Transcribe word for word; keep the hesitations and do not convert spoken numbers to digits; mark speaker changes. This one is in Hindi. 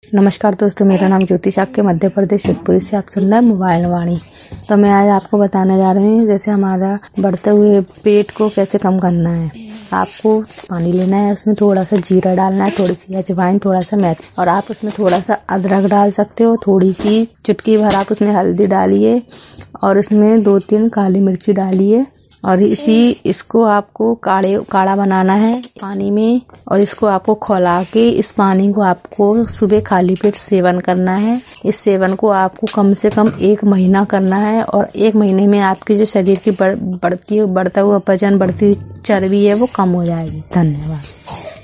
Speaker 1: नमस्कार दोस्तों, मेरा नाम ज्योति शाक्य मध्य प्रदेश शिवपुरी से आप सुन रहे हैं मोबाइल वाणी। तो मैं आज आपको बताने जा रही हूँ जैसे हमारा बढ़ते हुए पेट को कैसे कम करना है। आपको पानी लेना है, उसमें थोड़ा सा जीरा डालना है, थोड़ी सी अजवाइन, थोड़ा सा मेथी और आप उसमें थोड़ा सा अदरक डाल सकते हो। थोड़ी सी चुटकी भर आप उसमें हल्दी डालिए और उसमें दो तीन काली मिर्ची डालिए और इसी इसको आपको काढ़े काढ़ा बनाना है पानी में और इसको आपको खौला के इस पानी को आपको सुबह खाली पेट सेवन करना है। इस सेवन को आपको कम से कम एक महीना करना है और एक महीने में आपके जो शरीर की बढ़, बढ़ती बढ़ता हुआ वजन, बढ़ती चर्बी है वो कम हो जाएगी। धन्यवाद।